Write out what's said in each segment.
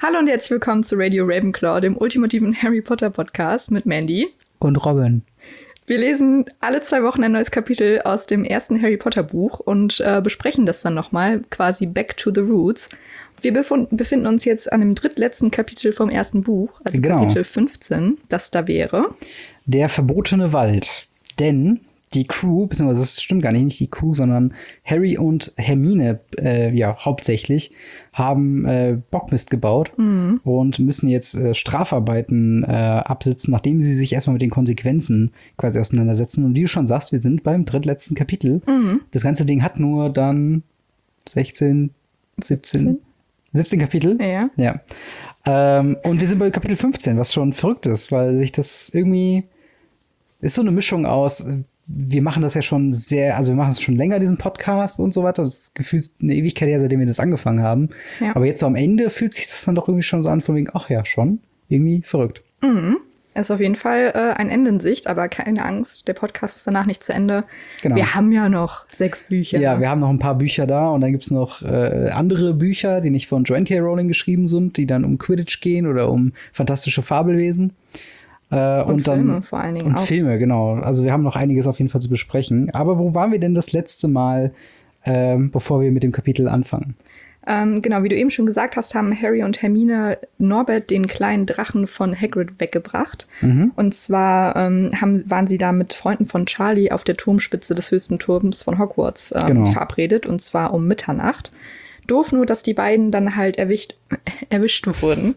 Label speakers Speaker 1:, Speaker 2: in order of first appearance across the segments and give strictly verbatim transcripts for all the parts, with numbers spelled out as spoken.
Speaker 1: Hallo und herzlich willkommen zu Radio Ravenclaw, dem ultimativen Harry Potter Podcast mit Mandy
Speaker 2: und Robin.
Speaker 1: Wir lesen alle zwei Wochen ein neues Kapitel aus dem ersten Harry Potter Buch und äh, besprechen das dann nochmal, quasi back to the roots. Wir befund- befinden uns jetzt an dem drittletzten Kapitel vom ersten Buch, also genau. Kapitel fünfzehn, das da wäre.
Speaker 2: Der verbotene Wald. Denn die Crew, beziehungsweise das stimmt gar nicht, nicht die Crew, sondern Harry und Hermine, äh, ja, hauptsächlich, haben äh, Bockmist gebaut mhm. und müssen jetzt äh, Strafarbeiten äh, absitzen, nachdem sie sich erstmal mit den Konsequenzen quasi auseinandersetzen. Und wie du schon sagst, wir sind beim drittletzten Kapitel. Mhm. Das ganze Ding hat nur dann sechzehn, siebzehn, siebzehn Kapitel.
Speaker 1: Ja.
Speaker 2: ja. Ähm, und wir sind bei Kapitel fünfzehn, was schon verrückt ist, weil sich das irgendwie ist so eine Mischung aus, wir machen das ja schon sehr, also wir machen es schon länger, diesen Podcast und so weiter. Das ist gefühlt eine Ewigkeit her, seitdem wir das angefangen haben. Ja. Aber jetzt so am Ende fühlt sich das dann doch irgendwie schon so an, von wegen, ach ja, schon irgendwie verrückt.
Speaker 1: Mhm. Ist auf jeden Fall äh, ein Ende in Sicht, aber keine Angst, der Podcast ist danach nicht zu Ende.
Speaker 2: Genau.
Speaker 1: Wir haben ja noch sechs Bücher.
Speaker 2: Ja, wir haben noch ein paar Bücher da und dann gibt es noch äh, andere Bücher, die nicht von Joanne K. Rowling geschrieben sind, die dann um Quidditch gehen oder um fantastische Fabelwesen. Äh, und, und Filme dann,
Speaker 1: vor allen Dingen
Speaker 2: und
Speaker 1: auch.
Speaker 2: Und Filme, genau. Also wir haben noch einiges auf jeden Fall zu besprechen. Aber wo waren wir denn das letzte Mal, ähm, bevor wir mit dem Kapitel anfangen?
Speaker 1: Ähm, genau, wie du eben schon gesagt hast, haben Harry und Hermine Norbert, den kleinen Drachen von Hagrid, weggebracht. Mhm. Und zwar ähm, haben, waren sie da mit Freunden von Charlie auf der Turmspitze des höchsten Turms von Hogwarts ähm, genau. verabredet. Und zwar um Mitternacht. Doof nur, dass die beiden dann halt erwischt, erwischt wurden.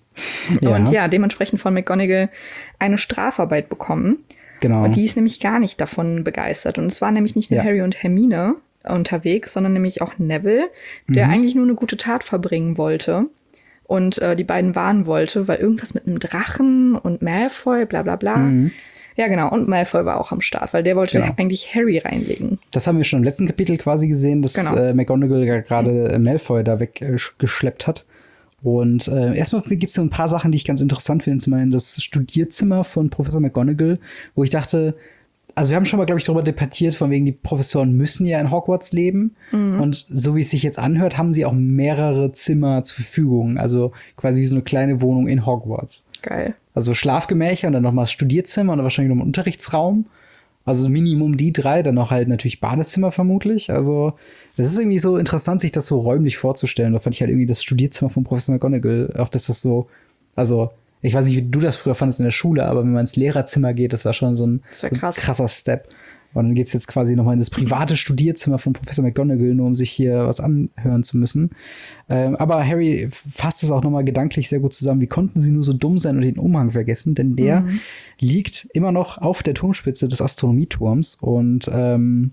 Speaker 1: Ja. Und ja, dementsprechend von McGonagall eine Strafarbeit bekommen.
Speaker 2: Genau.
Speaker 1: Und die ist nämlich gar nicht davon begeistert. Und es war nämlich nicht nur ja. Harry und Hermine unterwegs, sondern nämlich auch Neville, der mhm. eigentlich nur eine gute Tat verbringen wollte und äh, die beiden warnen wollte, weil irgendwas mit einem Drachen und Malfoy, bla bla bla. Mhm. Ja, genau. Und Malfoy war auch am Start, weil der wollte genau. eigentlich Harry reinlegen.
Speaker 2: Das haben wir schon im letzten Kapitel quasi gesehen, dass genau. äh, McGonagall ja gerade äh, Malfoy da weggeschleppt äh, hat. Und äh, erstmal gibt es so ein paar Sachen, die ich ganz interessant finde. Zum einen das Studierzimmer von Professor McGonagall, wo ich dachte, also wir haben schon mal, glaube ich, darüber debattiert, von wegen, die Professoren müssen ja in Hogwarts leben. Mhm. Und so wie es sich jetzt anhört, haben sie auch mehrere Zimmer zur Verfügung. Also quasi wie so eine kleine Wohnung in Hogwarts.
Speaker 1: Geil.
Speaker 2: Also Schlafgemächer und dann nochmal das Studierzimmer und dann wahrscheinlich noch ein Unterrichtsraum. Also Minimum die drei, dann noch halt natürlich Badezimmer vermutlich. Also das ist irgendwie so interessant, sich das so räumlich vorzustellen. Da fand ich halt irgendwie das Studierzimmer von Professor McGonagall, auch dass das so, also ich weiß nicht, wie du das früher fandest in der Schule, aber wenn man ins Lehrerzimmer geht, das war schon so ein,
Speaker 1: so
Speaker 2: ein krasser Step. Und dann geht's jetzt quasi nochmal in das private Studierzimmer von Professor McGonagall, nur um sich hier was anhören zu müssen. Ähm, aber Harry fasst es auch nochmal gedanklich sehr gut zusammen. Wie konnten sie nur so dumm sein und den Umhang vergessen? Denn der mhm. liegt immer noch auf der Turmspitze des Astronomieturms. Und ähm,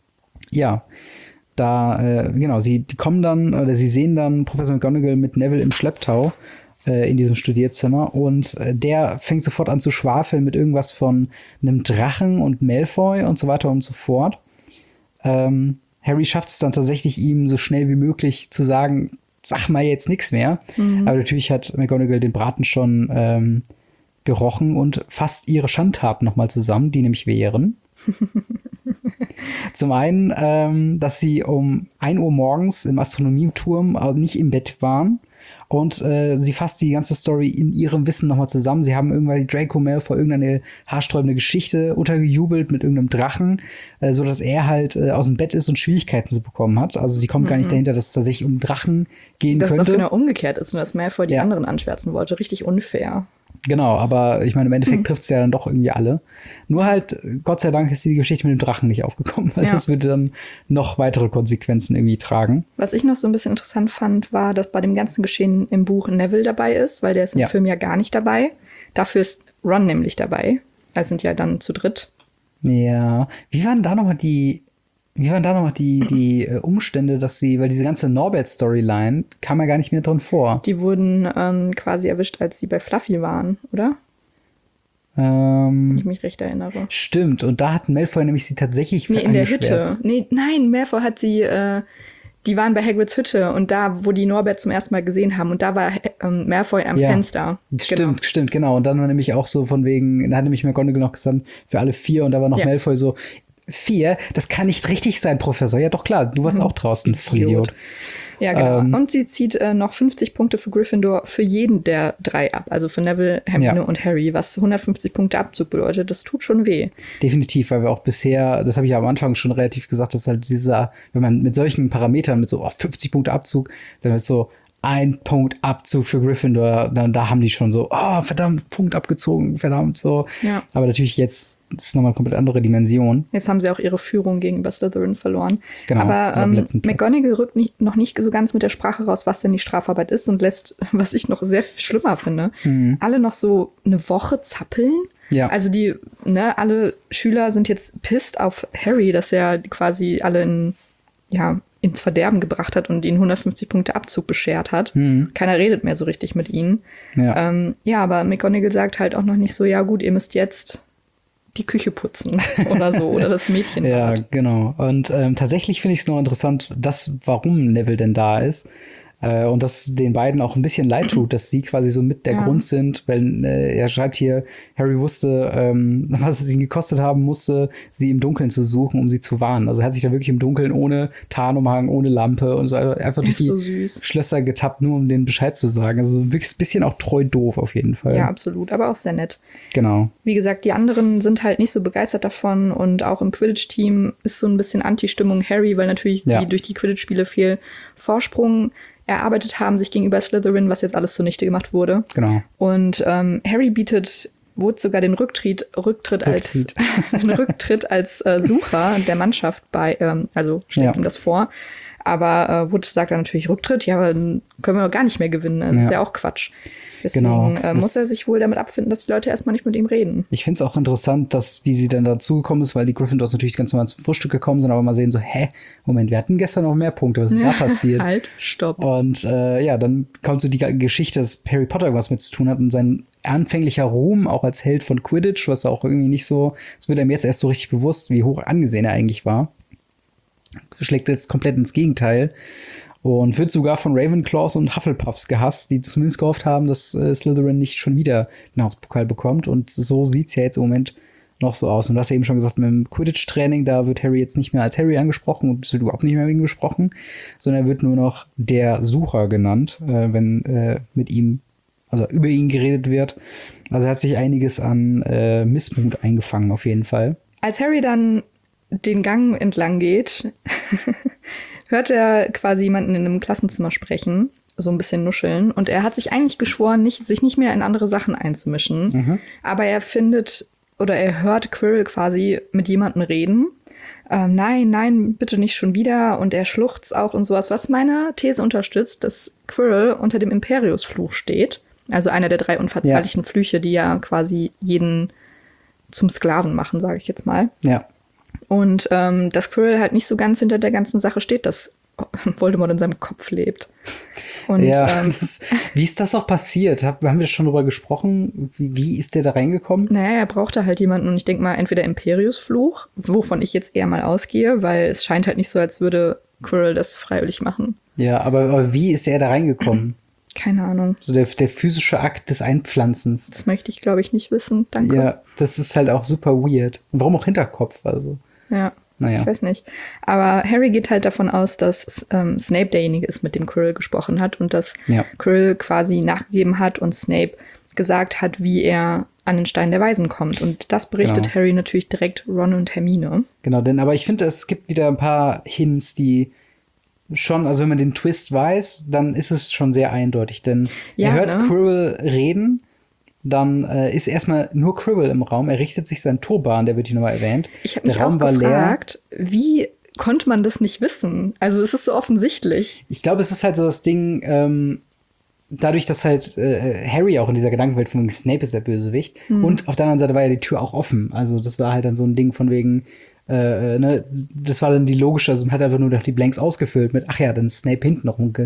Speaker 2: ja, da, äh, genau, sie die kommen dann, oder sie sehen dann Professor McGonagall mit Neville im Schlepptau in diesem Studierzimmer und äh, der fängt sofort an zu schwafeln mit irgendwas von einem Drachen und Malfoy und so weiter und so fort. Ähm, Harry schafft es dann tatsächlich, ihm so schnell wie möglich zu sagen, sag mal jetzt nichts mehr. Mhm. Aber natürlich hat McGonagall den Braten schon ähm, gerochen und fasst ihre Schandtaten nochmal zusammen, die nämlich wären. Zum einen, ähm, dass sie um ein Uhr morgens im Astronomieturm nicht im Bett waren. Und äh, sie fasst die ganze Story in ihrem Wissen nochmal zusammen. Sie haben irgendwann Draco Malfoy irgendeine haarsträubende Geschichte untergejubelt mit irgendeinem Drachen, äh, so dass er halt äh, aus dem Bett ist und Schwierigkeiten zu bekommen hat. Also sie kommt mhm. gar nicht dahinter, dass es tatsächlich um Drachen gehen
Speaker 1: das
Speaker 2: könnte.
Speaker 1: Dass es auch genau umgekehrt ist und dass Malfoy die ja. anderen anschwärzen wollte. Richtig unfair.
Speaker 2: Genau, aber ich meine, im Endeffekt mhm. trifft es ja dann doch irgendwie alle. Nur halt, Gott sei Dank ist die Geschichte mit dem Drachen nicht aufgekommen, weil ja. das würde dann noch weitere Konsequenzen irgendwie tragen.
Speaker 1: Was ich noch so ein bisschen interessant fand, war, dass bei dem ganzen Geschehen im Buch Neville dabei ist, weil der ist im ja. Film ja gar nicht dabei. Dafür ist Ron nämlich dabei. Also sind ja dann zu dritt.
Speaker 2: Ja, wie waren da nochmal die... Wie waren da nochmal die, die äh, Umstände, dass sie, weil diese ganze Norbert-Storyline kam ja gar nicht mehr drin vor.
Speaker 1: Die wurden ähm, quasi erwischt, als sie bei Fluffy waren, oder?
Speaker 2: Ähm,
Speaker 1: Wenn ich mich recht erinnere.
Speaker 2: Stimmt, und da hat Malfoy nämlich sie tatsächlich
Speaker 1: Nee, in der Hütte. Nee, nein, Malfoy hat sie, äh, die waren bei Hagrids Hütte und da, wo die Norbert zum ersten Mal gesehen haben und da war ähm, Malfoy am
Speaker 2: ja,
Speaker 1: Fenster.
Speaker 2: Stimmt,
Speaker 1: genau.
Speaker 2: stimmt, genau. Und dann war nämlich auch so von wegen, da hat nämlich McGonagall noch gesagt, für alle vier und da war noch ja. Malfoy so, Vier, das kann nicht richtig sein, Professor. Ja, doch klar, du warst mhm. auch draußen, Vollidiot.
Speaker 1: Ja, genau.
Speaker 2: Ähm,
Speaker 1: und sie zieht äh, noch fünfzig Punkte für Gryffindor für jeden der drei ab. Also für Neville, Hermine
Speaker 2: Ja.
Speaker 1: und Harry, was hundertfünfzig Punkte Abzug bedeutet. Das tut schon weh.
Speaker 2: Definitiv, weil wir auch bisher, das habe ich ja am Anfang schon relativ gesagt, dass halt dieser, wenn man mit solchen Parametern, mit so oh, fünfzig Punkte Abzug, dann ist so ein Punkt Abzug für Gryffindor, dann da haben die schon so, oh, verdammt, Punkt abgezogen, verdammt, so.
Speaker 1: Ja.
Speaker 2: Aber natürlich jetzt ist es nochmal eine komplett andere Dimension.
Speaker 1: Jetzt haben sie auch ihre Führung gegenüber Slytherin verloren.
Speaker 2: Genau,
Speaker 1: Aber
Speaker 2: so am
Speaker 1: ähm,
Speaker 2: letzten Platz.
Speaker 1: McGonagall rückt nicht, noch nicht so ganz mit der Sprache raus, was denn die Strafarbeit ist und lässt, was ich noch sehr schlimmer finde,
Speaker 2: Mhm.
Speaker 1: alle noch so eine Woche zappeln.
Speaker 2: Ja.
Speaker 1: Also die, ne, alle Schüler sind jetzt pisst auf Harry, dass er quasi alle in, ja, ins Verderben gebracht hat und ihnen hundertfünfzig Punkte Abzug beschert hat.
Speaker 2: Mhm.
Speaker 1: Keiner redet mehr so richtig mit ihnen.
Speaker 2: Ja.
Speaker 1: Ähm, ja, aber McGonagall sagt halt auch noch nicht so, ja gut, ihr müsst jetzt die Küche putzen oder so oder das Mädchen.
Speaker 2: Ja, genau. Und ähm, tatsächlich finde ich es noch interessant, dass, warum Neville denn da ist. Äh, und dass den beiden auch ein bisschen leid tut, dass sie quasi so mit der
Speaker 1: Ja.
Speaker 2: Grund sind, weil äh, er schreibt hier, Harry wusste, ähm, was es ihn gekostet haben musste, sie im Dunkeln zu suchen, um sie zu warnen. Also er hat sich da wirklich im Dunkeln ohne Tarnumhang, ohne Lampe und so einfach durch
Speaker 1: Ist
Speaker 2: die
Speaker 1: so süß.
Speaker 2: Schlösser getappt, nur um den Bescheid zu sagen. Also wirklich ein bisschen auch treu doof auf jeden Fall.
Speaker 1: Ja, absolut, aber auch sehr nett.
Speaker 2: Genau.
Speaker 1: Wie gesagt, die anderen sind halt nicht so begeistert davon und auch im Quidditch-Team ist so ein bisschen Anti-Stimmung Harry, weil natürlich
Speaker 2: Ja.
Speaker 1: die durch die Quidditch-Spiele viel Vorsprung erarbeitet haben, sich gegenüber Slytherin, was jetzt alles zunichte gemacht wurde.
Speaker 2: Genau.
Speaker 1: Und ähm, Harry bietet Wood sogar den Rücktritt, Rücktritt als,
Speaker 2: Rücktritt.
Speaker 1: den Rücktritt als äh, Sucher der Mannschaft bei, ähm, also schlägt
Speaker 2: Ja.
Speaker 1: ihm das vor. Aber äh, Wood sagt dann natürlich Rücktritt, ja, aber dann können wir gar nicht mehr gewinnen. Das
Speaker 2: Ja.
Speaker 1: ist ja auch Quatsch. Deswegen
Speaker 2: Genau.
Speaker 1: äh, muss
Speaker 2: Das-
Speaker 1: er sich wohl damit abfinden, dass die Leute erstmal nicht mit ihm reden.
Speaker 2: Ich finde es auch interessant, dass, wie sie dann dazugekommen ist, weil die Gryffindors natürlich ganz normal zum Frühstück gekommen sind, aber mal sehen so, hä, Moment, wir hatten gestern noch mehr Punkte, was ist da passiert?
Speaker 1: Halt, stopp.
Speaker 2: Und äh, ja, dann kommt so die G- Geschichte, dass Harry Potter irgendwas mit zu tun hat und sein anfänglicher Ruhm, auch als Held von Quidditch, was auch irgendwie nicht so, es wird einem jetzt erst so richtig bewusst, wie hoch angesehen er eigentlich war, schlägt jetzt komplett ins Gegenteil. Und wird sogar von Ravenclaws und Hufflepuffs gehasst, die zumindest gehofft haben, dass äh, Slytherin nicht schon wieder den Hauspokal bekommt. Und so sieht's ja jetzt im Moment noch so aus. Und du hast ja eben schon gesagt, mit dem Quidditch-Training, da wird Harry jetzt nicht mehr als Harry angesprochen und es wird überhaupt nicht mehr mit ihm gesprochen, sondern er wird nur noch der Sucher genannt, äh, wenn äh, mit ihm, also über ihn geredet wird. Also er hat sich einiges an äh, Missmut eingefangen, auf jeden Fall.
Speaker 1: Als Harry dann den Gang entlang geht, hört er quasi jemanden in einem Klassenzimmer sprechen, so ein bisschen nuscheln. Und er hat sich eigentlich geschworen, nicht, sich nicht mehr in andere Sachen einzumischen.
Speaker 2: Mhm.
Speaker 1: Aber er findet oder er hört Quirrell quasi mit jemandem reden. Ähm, nein, nein, bitte nicht schon wieder. Und er schluchzt auch und sowas, was meine These unterstützt, dass Quirrell unter dem Imperius-Fluch steht. Also einer der drei unverzeihlichen
Speaker 2: Ja.
Speaker 1: Flüche, die ja quasi jeden zum Sklaven machen, sage ich jetzt mal.
Speaker 2: Ja.
Speaker 1: Und ähm, dass Quirrell halt nicht so ganz hinter der ganzen Sache steht, dass Voldemort in seinem Kopf lebt. Und
Speaker 2: ja,
Speaker 1: ähm,
Speaker 2: das, wie ist das auch passiert? Hab, haben wir schon drüber gesprochen? Wie, wie ist der da reingekommen?
Speaker 1: naja, er brauchte halt jemanden und ich denke mal entweder Imperius-Fluch, wovon ich jetzt eher mal ausgehe, weil es scheint halt nicht so, als würde Quirrell das freiwillig machen.
Speaker 2: Ja, aber, aber wie ist er da reingekommen?
Speaker 1: Keine Ahnung.
Speaker 2: So der, der physische Akt des Einpflanzens.
Speaker 1: Das möchte ich, glaube ich, nicht wissen. Danke.
Speaker 2: Ja, das ist halt auch super weird. Und warum auch Hinterkopf? Also,
Speaker 1: Ja.
Speaker 2: naja.
Speaker 1: Ich weiß nicht. Aber Harry geht halt davon aus, dass ähm, Snape derjenige ist, mit dem Quirrell gesprochen hat und dass
Speaker 2: Ja.
Speaker 1: Quirrell quasi nachgegeben hat und Snape gesagt hat, wie er an den Stein der Weisen kommt. Und das berichtet
Speaker 2: Genau.
Speaker 1: Harry natürlich direkt Ron und Hermine.
Speaker 2: Genau, denn aber ich finde, es gibt wieder ein paar Hints, die schon, also wenn man den Twist weiß, dann ist es schon sehr eindeutig. Denn
Speaker 1: Ja,
Speaker 2: er hört
Speaker 1: ne?
Speaker 2: Quirrell reden, dann äh, ist erstmal nur Quirrell im Raum. Er richtet sich seinen Turban, der wird hier nochmal erwähnt.
Speaker 1: Ich habe mich
Speaker 2: Der Raum
Speaker 1: auch
Speaker 2: war leer.
Speaker 1: gefragt, wie konnte man das nicht wissen? Also es ist so offensichtlich.
Speaker 2: Ich glaube, es ist halt so das Ding, ähm, dadurch, dass halt äh, Harry auch in dieser Gedankenwelt von wegen Snape ist der Bösewicht und auf der anderen Seite war ja die Tür auch offen. Also das war halt dann so ein Ding von wegen, äh, ne, das war dann die logische, also man hat einfach nur noch die Blanks ausgefüllt mit, ach ja, dann ist Snape hinten noch rumge...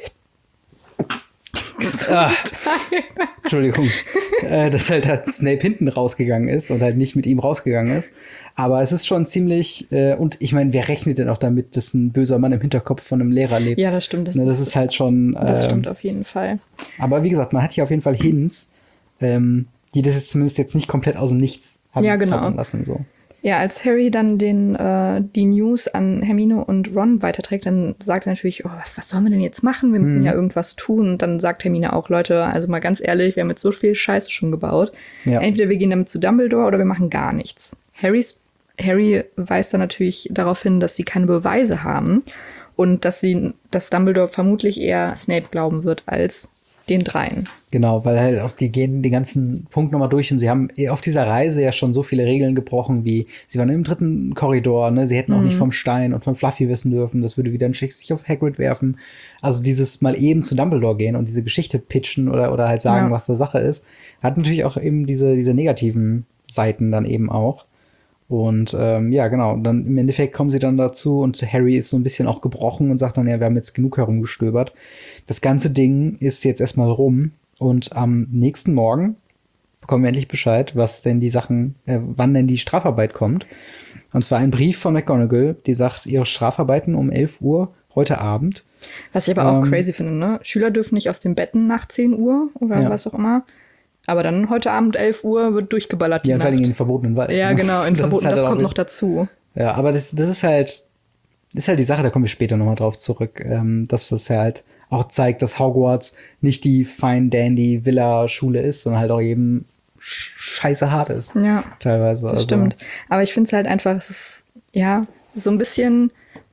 Speaker 2: ah, Entschuldigung. äh, dass halt, halt Snape hinten rausgegangen ist und halt nicht mit ihm rausgegangen ist. Aber es ist schon ziemlich, äh, und ich meine, wer rechnet denn auch damit, dass ein böser Mann im Hinterkopf von einem Lehrer lebt?
Speaker 1: Ja, das stimmt. Das,
Speaker 2: Ne, das ist halt schon.
Speaker 1: das
Speaker 2: ähm,
Speaker 1: stimmt auf jeden Fall.
Speaker 2: Aber wie gesagt, man hat hier auf jeden Fall Hints, ähm, die das jetzt zumindest jetzt nicht komplett aus dem Nichts haben
Speaker 1: Ja, genau.
Speaker 2: zaubern lassen. So.
Speaker 1: Ja, als Harry dann den, äh, die News an Hermine und Ron weiterträgt, dann sagt er natürlich, oh, was, was sollen wir denn jetzt machen? Wir müssen mhm. ja irgendwas tun. Und dann sagt Hermine auch, Leute, also mal ganz ehrlich, wir haben jetzt so viel Scheiße schon gebaut. Ja. Entweder wir gehen damit zu Dumbledore oder wir machen gar nichts. Harrys, Harry weist dann natürlich darauf hin, dass sie keine Beweise haben und dass sie, dass Dumbledore vermutlich eher Snape glauben wird als den dreien.
Speaker 2: Genau, weil halt auch die gehen den ganzen Punkt nochmal durch und sie haben auf dieser Reise ja schon so viele Regeln gebrochen, wie sie waren im dritten Korridor, ne? Sie hätten auch mhm. nicht vom Stein und von Fluffy wissen dürfen, das würde wieder ein Schick sich auf Hagrid werfen. Also dieses mal eben zu Dumbledore gehen und diese Geschichte pitchen oder, oder halt sagen, ja. was zur Sache ist, hat natürlich auch eben diese, diese negativen Seiten dann eben auch. Und ähm, ja, genau, dann im Endeffekt kommen sie dann dazu und Harry ist so ein bisschen auch gebrochen und sagt dann, ja, wir haben jetzt genug herumgestöbert. Das ganze Ding ist jetzt erstmal rum und am nächsten Morgen bekommen wir endlich Bescheid, was denn die Sachen, äh, wann denn die Strafarbeit kommt. Und zwar ein Brief von McGonagall, die sagt, ihre Strafarbeiten um elf Uhr heute Abend.
Speaker 1: Was ich aber auch ähm, crazy finde, ne? Schüler dürfen nicht aus den Betten nach zehn Uhr oder ja. was auch immer. Aber dann heute Abend elf Uhr wird durchgeballert die
Speaker 2: ja,
Speaker 1: Nacht.
Speaker 2: Ja, vor allem in den verbotenen Wald.
Speaker 1: Ja, genau, in
Speaker 2: das
Speaker 1: verboten,
Speaker 2: halt
Speaker 1: das kommt noch dazu.
Speaker 2: Ja, aber das, das ist halt, ist halt die Sache, da kommen wir später nochmal drauf zurück, ähm, dass das halt auch zeigt, dass Hogwarts nicht die Fine Dandy Villa Schule ist, sondern halt auch eben scheiße hart ist.
Speaker 1: Ja,
Speaker 2: teilweise.
Speaker 1: Das
Speaker 2: also.
Speaker 1: stimmt. Aber ich finde es halt einfach, es ist, ja, so ein bisschen,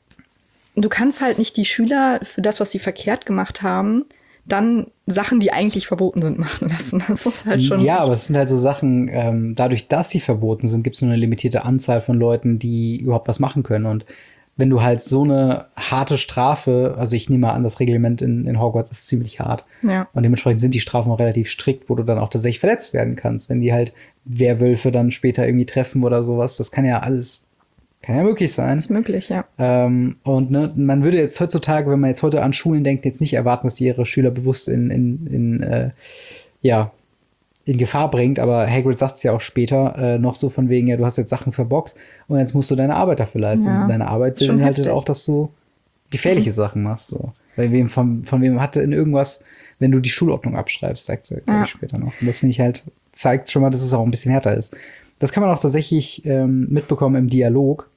Speaker 1: du kannst halt nicht die Schüler für das, was sie verkehrt gemacht haben, dann Sachen, die eigentlich verboten sind, machen lassen. Das ist halt schon.
Speaker 2: Ja, aber es sind halt so Sachen, ähm, dadurch, dass sie verboten sind, gibt es nur eine limitierte Anzahl von Leuten, die überhaupt was machen können. Und wenn du halt so eine harte Strafe, also ich nehme mal an, das Reglement in, in Hogwarts ist ziemlich hart.
Speaker 1: Ja.
Speaker 2: Und dementsprechend sind die Strafen auch relativ strikt, wo du dann auch tatsächlich verletzt werden kannst, wenn die halt Werwölfe dann später irgendwie treffen oder sowas. Das kann ja alles, kann ja möglich sein.
Speaker 1: Das ist möglich, ja.
Speaker 2: Ähm, und ne, man würde jetzt heutzutage, wenn man jetzt heute an Schulen denkt, jetzt nicht erwarten, dass die ihre Schüler bewusst in, in, in äh, ja, in Gefahr bringt, aber Hagrid sagt es ja auch später äh, noch so von wegen, ja, du hast jetzt Sachen verbockt und jetzt musst du deine Arbeit dafür leisten. Ja, und deine Arbeit beinhaltet auch, dass du gefährliche mhm. Sachen machst. So. Weil wem, von, von wem hatte in irgendwas, wenn du die Schulordnung abschreibst, sagt er, glaube ich, später noch. Und das finde ich halt, zeigt schon mal, dass es auch ein bisschen härter ist. Das kann man auch tatsächlich ähm, mitbekommen im Dialog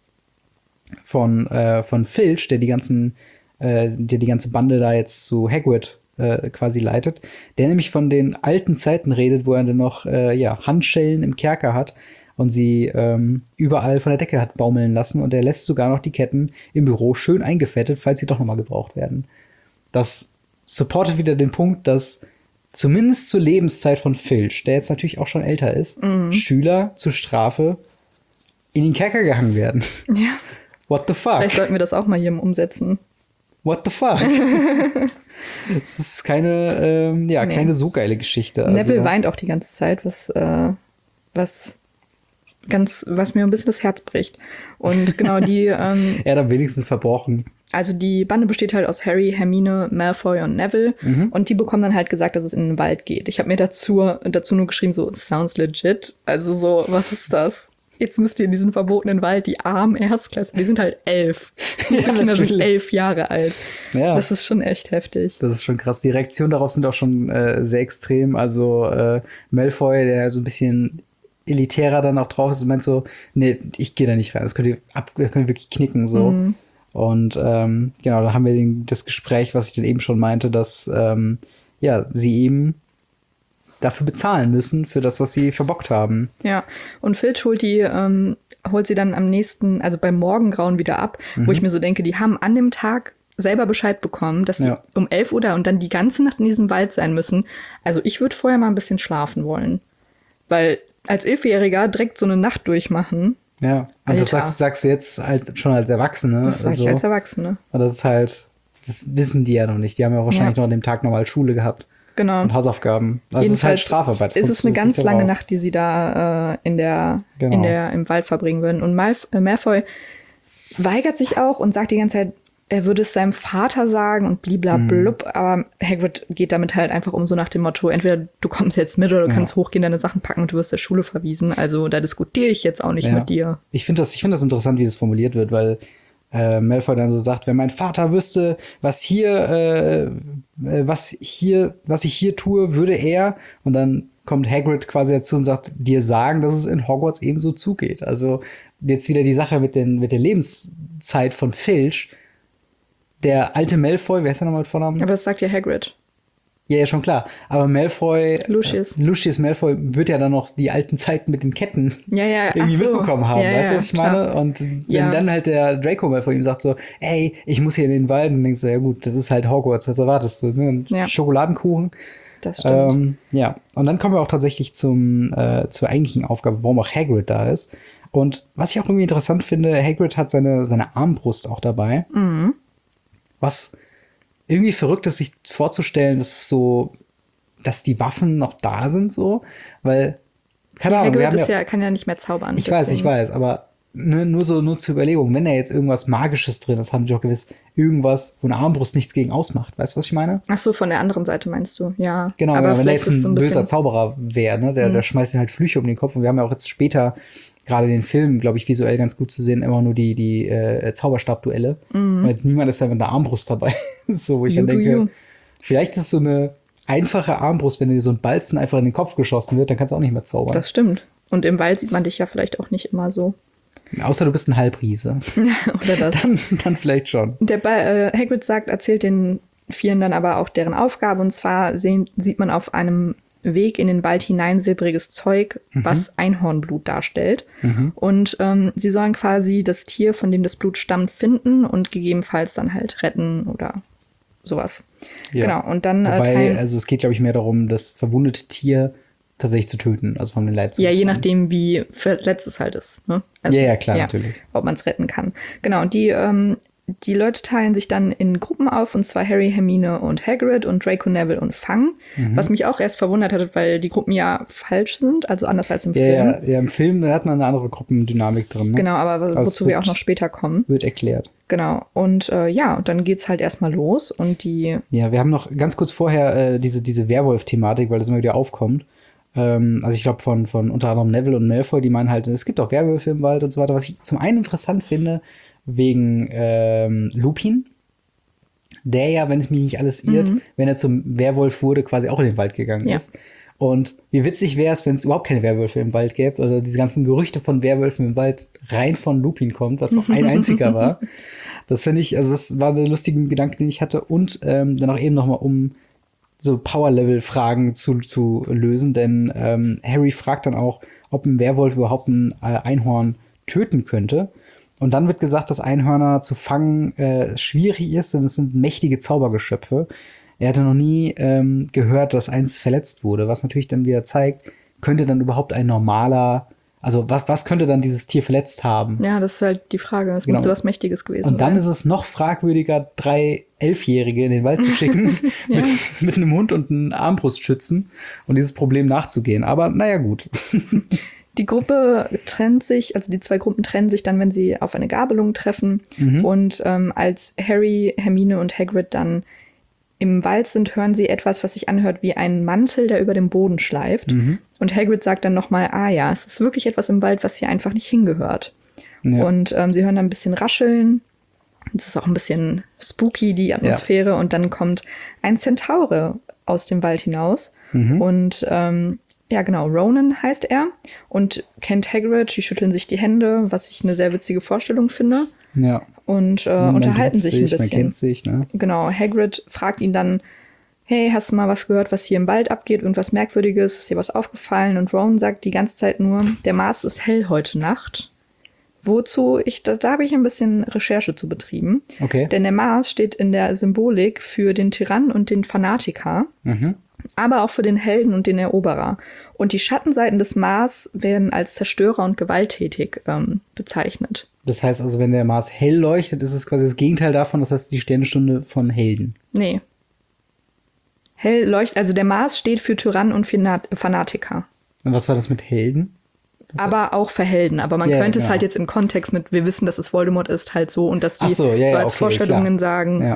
Speaker 2: von, äh, von Filch, der die ganzen, äh, der die ganze Bande da jetzt zu Hagrid äh, quasi leitet, der nämlich von den alten Zeiten redet, wo er dann noch äh, ja, Handschellen im Kerker hat und sie ähm, überall von der Decke hat baumeln lassen und er lässt sogar noch die Ketten im Büro schön eingefettet, falls sie doch nochmal gebraucht werden. Das supportet wieder den Punkt, dass zumindest zur Lebenszeit von Filch, der jetzt natürlich auch schon älter ist, mhm. Schüler zur Strafe in den Kerker gehangen werden.
Speaker 1: Ja.
Speaker 2: What the fuck?
Speaker 1: Vielleicht sollten wir das auch mal hier umsetzen.
Speaker 2: What the fuck? Es ist keine, ähm, ja, nee. keine so geile Geschichte. Also.
Speaker 1: Neville weint auch die ganze Zeit, was, äh, was ganz, was mir ein bisschen das Herz bricht. Und genau die. Ähm,
Speaker 2: er hat am wenigsten verbrochen.
Speaker 1: Also die Bande besteht halt aus Harry, Hermine, Malfoy und Neville. Mhm. Und die bekommen dann halt gesagt, dass es in den Wald geht. Ich habe mir dazu, dazu nur geschrieben, so, sounds legit. Also so, was ist das? Jetzt müsst ihr in diesen verbotenen Wald, die armen Erstklässler, die sind halt elf. Diese ja, Kinder sind elf Jahre alt. Ja. Das ist schon echt heftig.
Speaker 2: Das ist schon krass. Die Reaktionen darauf sind auch schon äh, sehr extrem. Also äh, Malfoy, der so ein bisschen elitärer dann auch drauf ist, meint so, nee, ich gehe da nicht rein. Das könnt ihr, ab, das könnt ihr wirklich knicken so. Mhm. Und ähm, genau, da haben wir den, das Gespräch, was ich dann eben schon meinte, dass ähm, ja, sie eben dafür bezahlen müssen, für das, was sie verbockt haben.
Speaker 1: Ja, und Filch holt die, ähm, holt sie dann am nächsten, also beim Morgengrauen wieder ab, mhm. wo ich mir so denke, die haben an dem Tag selber Bescheid bekommen, dass die ja. um elf Uhr da und dann die ganze Nacht in diesem Wald sein müssen. Also ich würde vorher mal ein bisschen schlafen wollen. Weil als Elfjähriger direkt so eine Nacht durchmachen.
Speaker 2: Ja, und Alter. Das sagst, sagst du jetzt halt schon als Erwachsene.
Speaker 1: Das sag
Speaker 2: also,
Speaker 1: ich als Erwachsene.
Speaker 2: Und das ist halt, das wissen die ja noch nicht. Die haben ja wahrscheinlich ja. noch an dem Tag nochmal Schule gehabt.
Speaker 1: Genau.
Speaker 2: Und Hausaufgaben. Das ist halt Strafarbeit.
Speaker 1: Es ist eine ganz lange Nacht, die sie da äh, in der, genau. in der, im Wald verbringen würden. Und Malf- äh, Malfoy weigert sich auch und sagt die ganze Zeit, er würde es seinem Vater sagen und bliblablub. Mhm. Aber Hagrid geht damit halt einfach um so nach dem Motto, entweder du kommst jetzt mit oder du ja. kannst hochgehen, deine Sachen packen und du wirst der Schule verwiesen. Also da diskutiere ich jetzt auch nicht ja. mit dir.
Speaker 2: Ich finde das, ich find das interessant, wie das formuliert wird, weil äh, Malfoy dann so sagt, wenn mein Vater wüsste, was hier, äh, was hier, was ich hier tue, würde er, und dann kommt Hagrid quasi dazu und sagt, dir sagen, dass es in Hogwarts ebenso zugeht. Also jetzt wieder die Sache mit, den, mit der Lebenszeit von Filch. Der alte Malfoy, wer ist der nochmal mit Vornamen?
Speaker 1: Aber das sagt ja Hagrid.
Speaker 2: Ja, ja, schon klar. Aber Malfoy,
Speaker 1: Lucius.
Speaker 2: Äh, Lucius Malfoy wird ja dann noch die alten Zeiten mit den Ketten
Speaker 1: ja, ja,
Speaker 2: irgendwie
Speaker 1: so.
Speaker 2: mitbekommen haben.
Speaker 1: Ja,
Speaker 2: weißt du,
Speaker 1: ja,
Speaker 2: was ich
Speaker 1: klar.
Speaker 2: meine? Und wenn
Speaker 1: ja.
Speaker 2: dann halt der Draco Malfoy ihm sagt so, ey, ich muss hier in den Wald, und denkst du, ja gut, das ist halt Hogwarts, was erwartest du? Ne? Ein
Speaker 1: ja.
Speaker 2: Schokoladenkuchen.
Speaker 1: Das stimmt.
Speaker 2: Ähm, ja, und dann kommen wir auch tatsächlich zum, äh, zur eigentlichen Aufgabe, warum auch Hagrid da ist. Und was ich auch irgendwie interessant finde, Hagrid hat seine, seine Armbrust auch dabei.
Speaker 1: Mhm.
Speaker 2: Was irgendwie verrückt ist, sich vorzustellen, dass es so, dass die Waffen noch da sind, so, weil, keine Ahnung.
Speaker 1: Hagrid
Speaker 2: wir haben
Speaker 1: ist
Speaker 2: ja,
Speaker 1: ja, kann ja nicht mehr zaubern.
Speaker 2: Ich weiß, ich weiß, aber ne, nur so nur zur Überlegung, wenn da jetzt irgendwas Magisches drin ist, haben die doch gewiss irgendwas, wo eine Armbrust nichts gegen ausmacht. Weißt du, was ich meine?
Speaker 1: Ach so, von der anderen Seite meinst du, ja.
Speaker 2: Genau,
Speaker 1: aber
Speaker 2: genau. Wenn er jetzt ein,
Speaker 1: so ein
Speaker 2: böser Zauberer wäre, ne, der,
Speaker 1: Mhm.
Speaker 2: der schmeißt ihm halt Flüche um den Kopf. Und wir haben ja auch jetzt später, gerade den Film, glaube ich, visuell ganz gut zu sehen, immer nur die, die äh, Zauberstabduelle.
Speaker 1: Mhm.
Speaker 2: Und jetzt niemand ist da mit einer Armbrust dabei. So, wo ich
Speaker 1: You
Speaker 2: dann
Speaker 1: do
Speaker 2: denke,
Speaker 1: you.
Speaker 2: vielleicht ist es so eine einfache Armbrust, wenn dir so ein Balzen einfach in den Kopf geschossen wird, dann kannst du auch nicht mehr zaubern.
Speaker 1: Das stimmt. Und im Wald sieht man dich ja vielleicht auch nicht immer so.
Speaker 2: Außer du bist ein Halbriese.
Speaker 1: Oder das.
Speaker 2: Dann, dann vielleicht schon.
Speaker 1: Der ba äh, Hagrid sagt, erzählt den Vieren dann aber auch deren Aufgabe. Und zwar sehen, sieht man auf einem Weg in den Wald hinein silbriges Zeug,
Speaker 2: Mhm.
Speaker 1: was Einhornblut darstellt.
Speaker 2: Mhm.
Speaker 1: Und ähm, sie sollen quasi das Tier, von dem das Blut stammt, finden und gegebenenfalls dann halt retten oder sowas.
Speaker 2: Ja.
Speaker 1: Genau. Und dann äh,
Speaker 2: Wobei,
Speaker 1: teilen.
Speaker 2: also es geht, glaube ich, mehr darum, das verwundete Tier tatsächlich zu töten, also von den Leid zu
Speaker 1: Ja, je
Speaker 2: befreien.
Speaker 1: nachdem, wie verletzt es halt ist. Ne? Also,
Speaker 2: Ja, ja, klar, natürlich.
Speaker 1: Ob man es retten kann. Genau, und die, ähm, die Leute teilen sich dann in Gruppen auf, und zwar Harry, Hermine und Hagrid und Draco, Neville und Fang.
Speaker 2: Mhm.
Speaker 1: Was mich auch erst verwundert hat, weil die Gruppen ja falsch sind, also anders als im
Speaker 2: Ja,
Speaker 1: Film.
Speaker 2: ja, ja, im Film da hat man eine andere Gruppendynamik drin. Ne?
Speaker 1: Genau, aber
Speaker 2: Also es
Speaker 1: wozu wir
Speaker 2: wird-
Speaker 1: auch noch später kommen.
Speaker 2: Wird erklärt.
Speaker 1: Genau, und äh, ja, und dann geht's halt erstmal los und die,
Speaker 2: Ja, wir haben noch ganz kurz vorher äh, diese, diese Werwolf-Thematik, weil das immer wieder aufkommt. Ähm, also ich glaube von, von unter anderem Neville und Malfoy, die meinen halt, es gibt auch Werwölfe im Wald und so weiter. Was ich zum einen interessant finde, wegen ähm, Lupin, der ja, wenn es mich nicht alles irrt,
Speaker 1: Mhm.
Speaker 2: wenn er zum Werwolf wurde, quasi auch in den Wald gegangen
Speaker 1: Ja.
Speaker 2: ist. Und wie witzig wäre es, wenn es überhaupt keine Werwölfe im Wald gäbe oder diese ganzen Gerüchte von Werwölfen im Wald rein von Lupin kommt, was auch ein einziger war. Das finde ich, also das war der lustige Gedanke, den ich hatte. Und ähm, dann auch eben noch mal, um so Power-Level-Fragen zu, zu lösen, denn ähm, Harry fragt dann auch, ob ein Werwolf überhaupt ein äh, Einhorn töten könnte. Und dann wird gesagt, dass Einhörner zu fangen äh, schwierig ist, denn es sind mächtige Zaubergeschöpfe. Er hatte noch nie ähm, gehört, dass eins verletzt wurde, was natürlich dann wieder zeigt, könnte dann überhaupt ein normaler, also was, was könnte dann dieses Tier verletzt haben?
Speaker 1: ja, das ist halt die Frage. Es
Speaker 2: Genau.
Speaker 1: musste was Mächtiges gewesen
Speaker 2: Und dann
Speaker 1: sein.
Speaker 2: ist es noch fragwürdiger, drei Elfjährige in den Wald zu schicken
Speaker 1: Ja.
Speaker 2: mit, mit einem Hund und einem Armbrustschützen und dieses Problem nachzugehen. Aber naja, gut.
Speaker 1: Die Gruppe trennt sich, also die zwei Gruppen trennen sich dann, wenn sie auf eine Gabelung treffen.
Speaker 2: Mhm.
Speaker 1: Und ähm, als Harry, Hermine und Hagrid dann im Wald sind, hören sie etwas, was sich anhört wie ein Mantel, der über dem Boden schleift.
Speaker 2: Mhm.
Speaker 1: Und Hagrid sagt dann nochmal, ah ja, es ist wirklich etwas im Wald, was hier einfach nicht hingehört.
Speaker 2: Ja.
Speaker 1: Und ähm, sie hören dann ein bisschen rascheln. Es ist auch ein bisschen spooky, die Atmosphäre.
Speaker 2: Ja.
Speaker 1: Und dann kommt ein Zentaure aus dem Wald hinaus.
Speaker 2: Mhm.
Speaker 1: Und ähm, ja, genau, Ronan heißt er und kennt Hagrid. Die schütteln sich die Hände, was ich eine sehr witzige Vorstellung finde.
Speaker 2: Ja.
Speaker 1: Und äh,
Speaker 2: Man
Speaker 1: unterhalten
Speaker 2: duzt
Speaker 1: sich ein
Speaker 2: Man
Speaker 1: bisschen.
Speaker 2: kennt sich, ne?
Speaker 1: Genau, Hagrid fragt ihn dann, hey, hast du mal was gehört, was hier im Wald abgeht? Irgendwas Merkwürdiges? Ist dir was aufgefallen? Und Ron sagt die ganze Zeit nur, der Mars ist hell heute Nacht. Wozu ich, da, da habe ich ein bisschen Recherche zu betrieben.
Speaker 2: Okay.
Speaker 1: Denn der Mars steht in der Symbolik für den Tyrann und den Fanatiker,
Speaker 2: Mhm.
Speaker 1: aber auch für den Helden und den Eroberer. Und die Schattenseiten des Mars werden als Zerstörer und gewalttätig ähm, bezeichnet.
Speaker 2: Das heißt also, wenn der Mars hell leuchtet, ist es quasi das Gegenteil davon. Das heißt, die Sternenstunde von Helden.
Speaker 1: Nee. Hell leuchtet, also der Mars steht für Tyrann und Fanat- Fanatiker.
Speaker 2: Und was war das mit Helden?
Speaker 1: Aber auch für Helden. Aber man
Speaker 2: Ja,
Speaker 1: könnte es
Speaker 2: genau.
Speaker 1: halt jetzt im Kontext mit, wir wissen, dass es Voldemort ist, halt so und dass die
Speaker 2: Ach so, ja,
Speaker 1: so
Speaker 2: ja,
Speaker 1: als
Speaker 2: okay,
Speaker 1: Vorstellungen
Speaker 2: klar.
Speaker 1: sagen,
Speaker 2: Ja.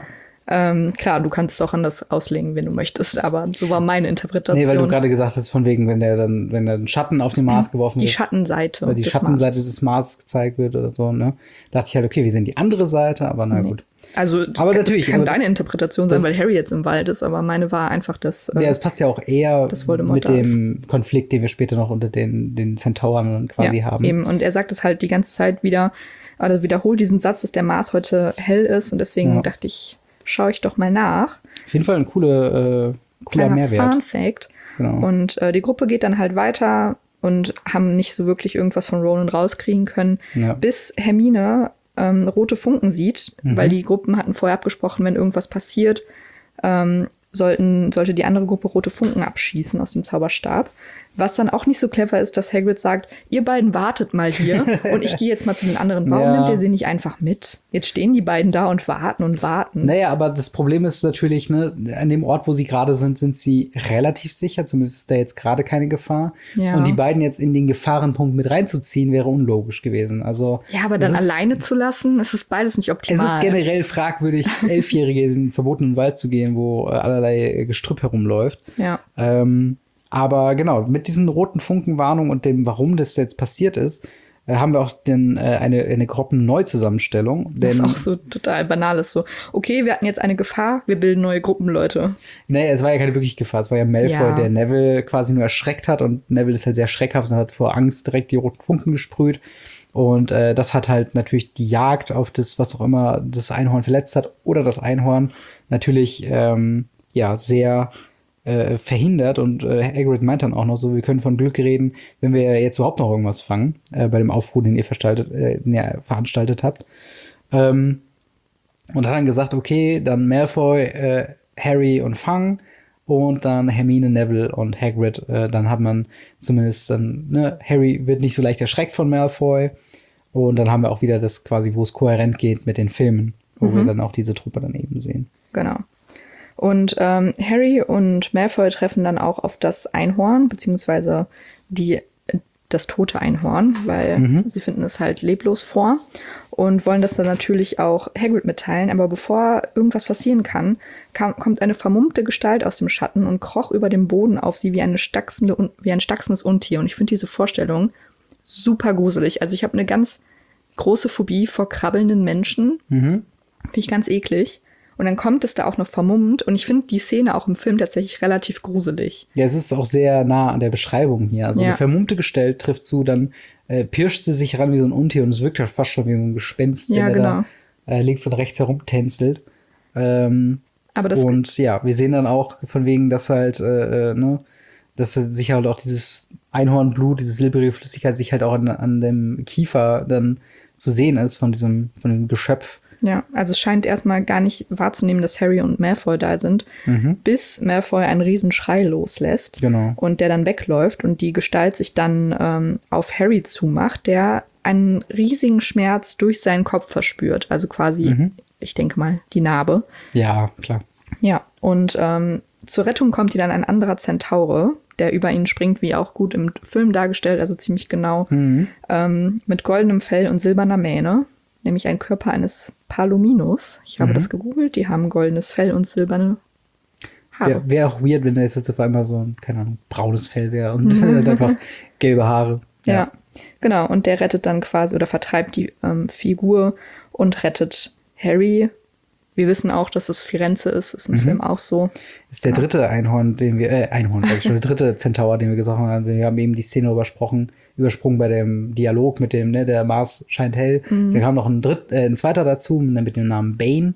Speaker 1: Ähm, klar, du kannst es auch anders auslegen, wenn du möchtest, aber so war meine Interpretation.
Speaker 2: Nee, weil du gerade gesagt hast, von wegen, wenn der dann, wenn der Schatten auf den Mars geworfen
Speaker 1: die
Speaker 2: wird.
Speaker 1: Die Schattenseite.
Speaker 2: Oder die
Speaker 1: des
Speaker 2: Schattenseite
Speaker 1: Marses.
Speaker 2: des Mars gezeigt wird oder so, ne? Da dachte ich halt, okay, wir sehen die andere Seite, aber na
Speaker 1: nee.
Speaker 2: gut.
Speaker 1: Also,
Speaker 2: aber
Speaker 1: das
Speaker 2: natürlich,
Speaker 1: kann
Speaker 2: aber
Speaker 1: deine Interpretation sein,
Speaker 2: das,
Speaker 1: weil Harry jetzt im Wald ist, aber meine war einfach das.
Speaker 2: Äh, ja, es passt ja auch eher mit dem
Speaker 1: ist.
Speaker 2: Konflikt, den wir später noch unter den, den Zentauren quasi
Speaker 1: ja,
Speaker 2: haben.
Speaker 1: Eben, und er sagt es halt die ganze Zeit wieder, also wiederholt diesen Satz, dass der Mars heute hell ist und deswegen ja. dachte ich, schaue ich doch mal nach.
Speaker 2: Auf jeden Fall ein cooler, äh, cooler Mehrwert.
Speaker 1: Fun Fact.
Speaker 2: Genau.
Speaker 1: Und äh, die Gruppe geht dann halt weiter und haben nicht so wirklich irgendwas von Ronan rauskriegen können,
Speaker 2: ja.
Speaker 1: bis Hermine ähm, rote Funken sieht, mhm. weil die Gruppen hatten vorher abgesprochen, wenn irgendwas passiert, ähm, sollten, sollte die andere Gruppe rote Funken abschießen aus dem Zauberstab. Was dann auch nicht so clever ist, dass Hagrid sagt, ihr beiden wartet mal hier und ich gehe jetzt mal zu den anderen. Warum ja. nimmt ihr sie nicht einfach mit? Jetzt stehen die beiden da und warten und warten.
Speaker 2: Naja, aber das Problem ist natürlich, ne, an dem Ort, wo sie gerade sind, sind sie relativ sicher. Zumindest ist da jetzt gerade keine Gefahr. Ja. Und die beiden jetzt in den Gefahrenpunkt mit reinzuziehen, wäre unlogisch gewesen. Also,
Speaker 1: ja, aber dann ist, alleine zu lassen, es ist beides nicht optimal.
Speaker 2: Es ist generell fragwürdig, Elfjährige in den verbotenen Wald zu gehen, wo äh, allerlei Gestrüpp herumläuft.
Speaker 1: Ja.
Speaker 2: Ähm, Aber genau, mit diesen roten Funkenwarnungen und dem, warum das jetzt passiert ist, äh, haben wir auch den, äh, eine, eine Gruppenneuzusammenstellung.
Speaker 1: Das ist auch so total banal ist so. Okay, wir hatten jetzt eine Gefahr, wir bilden neue Gruppenleute.
Speaker 2: Naja, es war ja keine wirkliche Gefahr. Es war ja Malfoy,
Speaker 1: ja.
Speaker 2: der Neville quasi nur erschreckt hat. Und Neville ist halt sehr schreckhaft und hat vor Angst direkt die roten Funken gesprüht. Und äh, das hat halt natürlich die Jagd auf das, was auch immer das Einhorn verletzt hat oder das Einhorn natürlich ähm, ja sehr Äh, verhindert und äh, Hagrid meint dann auch noch so, wir können von Glück reden, wenn wir jetzt überhaupt noch irgendwas fangen, äh, bei dem Aufruhr, den ihr, äh, den ihr veranstaltet habt. Ähm, und hat dann gesagt, okay, dann Malfoy, äh, Harry und Fang und dann Hermine, Neville und Hagrid. Äh, dann hat man zumindest dann, ne, Harry wird nicht so leicht erschreckt von Malfoy und dann haben wir auch wieder das quasi, wo es kohärent geht mit den Filmen, wo mhm. wir dann auch diese Truppe dann eben sehen.
Speaker 1: Genau. Und ähm, Harry und Malfoy treffen dann auch auf das Einhorn, beziehungsweise die, das tote Einhorn, weil mhm. sie finden es halt leblos vor und wollen das dann natürlich auch Hagrid mitteilen. Aber bevor irgendwas passieren kann, kam, kommt eine vermummte Gestalt aus dem Schatten und kroch über dem Boden auf sie wie, eine stachsende, wie ein stachsendes Untier. Und ich finde diese Vorstellung super gruselig. Also ich habe eine ganz große Phobie vor krabbelnden Menschen.
Speaker 2: Mhm.
Speaker 1: Finde ich ganz eklig. Und dann kommt es da auch noch vermummt. Und ich finde die Szene auch im Film tatsächlich relativ gruselig.
Speaker 2: Ja, es ist auch sehr nah an der Beschreibung hier. Also
Speaker 1: ja.
Speaker 2: eine vermummte Gestalt trifft zu, dann äh, pirscht sie sich ran wie so ein Untier und es wirkt ja fast schon wie so ein Gespenst,
Speaker 1: ja,
Speaker 2: der
Speaker 1: genau.
Speaker 2: da äh, links und rechts herumtänzelt. Ähm,
Speaker 1: Aber das
Speaker 2: und ja, wir sehen dann auch von wegen, dass halt, äh, ne, dass sich halt auch dieses Einhornblut, diese silbrige Flüssigkeit sich halt auch an, an dem Kiefer dann zu sehen ist von diesem, von dem Geschöpf.
Speaker 1: Ja, also es scheint erstmal gar nicht wahrzunehmen, dass Harry und Malfoy da sind,
Speaker 2: mhm.
Speaker 1: bis Malfoy einen riesen Schrei loslässt.
Speaker 2: Genau.
Speaker 1: Und der dann wegläuft und die Gestalt sich dann ähm, auf Harry zumacht, der einen riesigen Schmerz durch seinen Kopf verspürt. Also quasi, mhm. ich denke mal, die Narbe.
Speaker 2: Ja, klar.
Speaker 1: Ja, und ähm, zur Rettung kommt hier dann ein anderer Zentaure, der über ihn springt, wie auch gut im Film dargestellt, also ziemlich genau,
Speaker 2: mhm.
Speaker 1: ähm, mit goldenem Fell und silberner Mähne. Nämlich ein Körper eines Palominus. Ich habe mhm. das gegoogelt. Die haben goldenes Fell und silberne Haare.
Speaker 2: Wäre wär auch weird, wenn da jetzt auf einmal so ein, keine Ahnung, braunes Fell wäre und mhm. einfach gelbe Haare.
Speaker 1: Ja. ja, genau. Und der rettet dann quasi oder vertreibt die ähm, Figur und rettet Harry. Wir wissen auch, dass es Firenze ist. Ist im mhm. Film auch so.
Speaker 2: Das ist der
Speaker 1: genau.
Speaker 2: dritte Einhorn, den wir, äh, Einhorn, sag ich schon, der dritte Zentaur, den wir gesagt haben. Wir haben eben die Szene übersprochen, übersprungen bei dem Dialog mit dem, ne, der Mars scheint hell.
Speaker 1: Mhm.
Speaker 2: Da kam noch ein, Dritt, äh, ein zweiter dazu, mit dem Namen Bane.